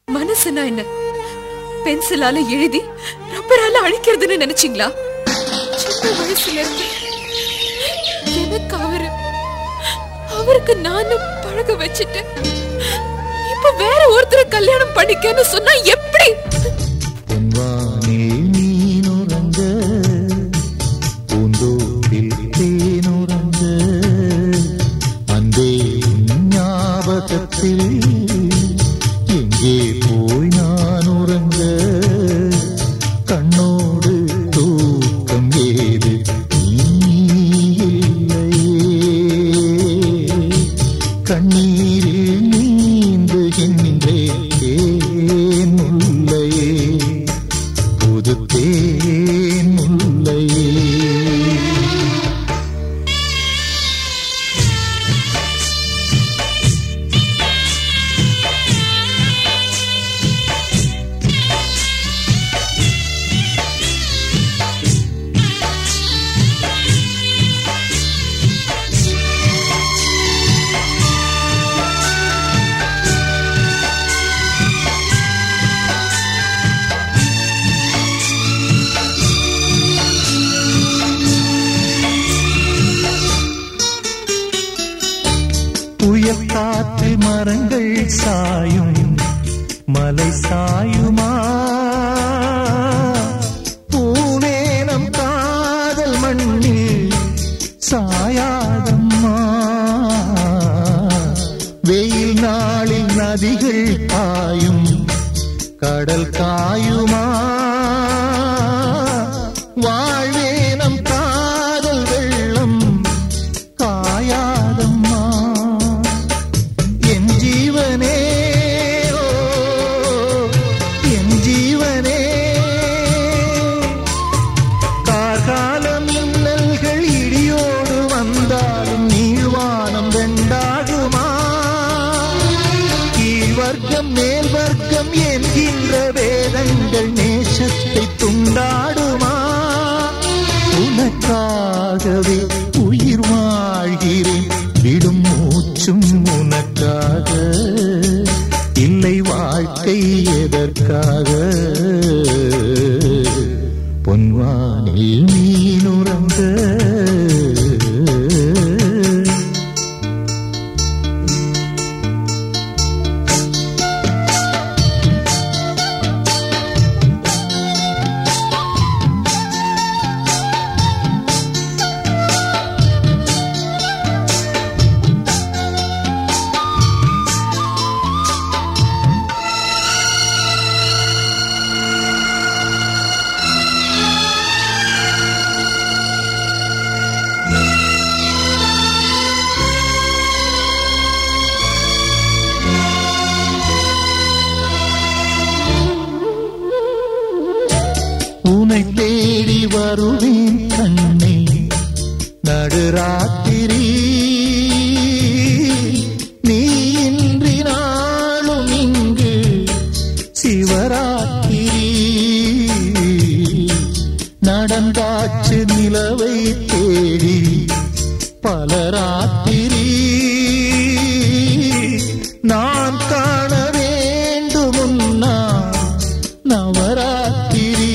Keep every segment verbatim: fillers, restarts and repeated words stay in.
மனசுனா என்ன? பென்சிலால எழுதி ரப்பரால அழிக்கிறதுன்னு நினைச்சீங்களா? சின்ன வயசுல இருந்து எனக்கு அவரு அவருக்கு நானும் பழக வச்சுட்டேன். இப்ப வேற ஒருத்தரை கல்யாணம் பண்ணிக்கன்னு சொன்னா எப்படி? எங்கே போய் நான் உறங்க கண்ணோடு தூக்கம் ஏது கண்ணீரில் நீந்துகின்றேன் முல்லையே புது தேன் முல்லையே. புயல் காற்று மரங்கள் சாயும் மலை சாயுமா? பூவேனம் காதல் மண்ணில் சாயாதம்மா. வெயில் நாளில் நதிகள் காயும் கடல் காயுமா? வாழ்வேனம் காதல் வெள்ளம் காயாதம்மா. என் ஜீவனே ஓ என் ஜீவனே, கார்கால மின்னல்கள் இடியோடு வந்தாலும் நீழ்வானம் வெண்டாகுமா? கீழ் வர்க்கம் மேல் வர்க்கம் என்கின்ற வேதங்கள் நேசத்தை துண்டாடுமா? உனக்காகவே உயிர் வாழ்கிறேன், விடும் மூச்சும் உனக்காக. இல்லை வாழ்க்கை எதற்காக? பொன்வானில் நீனுறங்க உன்னை தேடி வருவேன் கண்ணே நடுராத்திரி. நீ இன்றி நாளும் இங்கு சிவராத்திரி. நடந்தாச்சு நிலவை தேடி பலராத்திரி. நான் காண வேண்டுமுன்னா நவராத்திரி.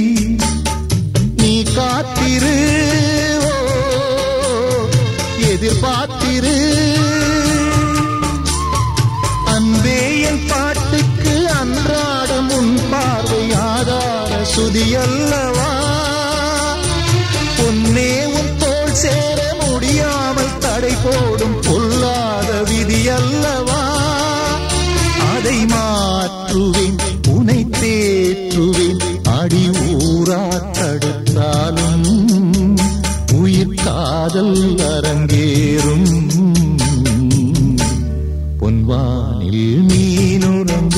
நீ காத்திரு ஓ எதிர்பார்த்திரு. அன்பே என் பாட்டுக்கு அன்றாடம் உன் பார்வை ஆதார சுதியல்லவா? பொன்னே உன் தோள் சேர முடியாமல் தடை போடும் பொல்லாத விதியல்லவா? அதை மாற்றுவேன், உனை தேற்றுவேன். அடி ஊரா தடுத்தாலும் உயிர் காதல் அரங்கேறும். பொன்வானில் மீனுறங்க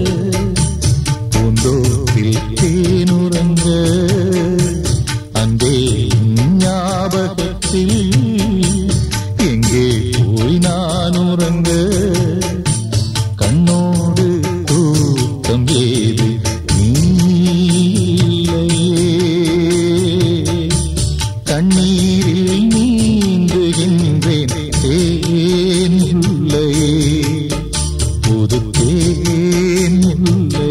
பூந்தோப்பில் தேனுறங்க. அன்பே ஞாபகத்தில் எங்கே போய் நான் உறங்க கண்ணோடு தூக்கம் ஏது கண்ணீரில் நீந்துகின்றேன் தேன் முல்லையே புது தேன் சொல்ல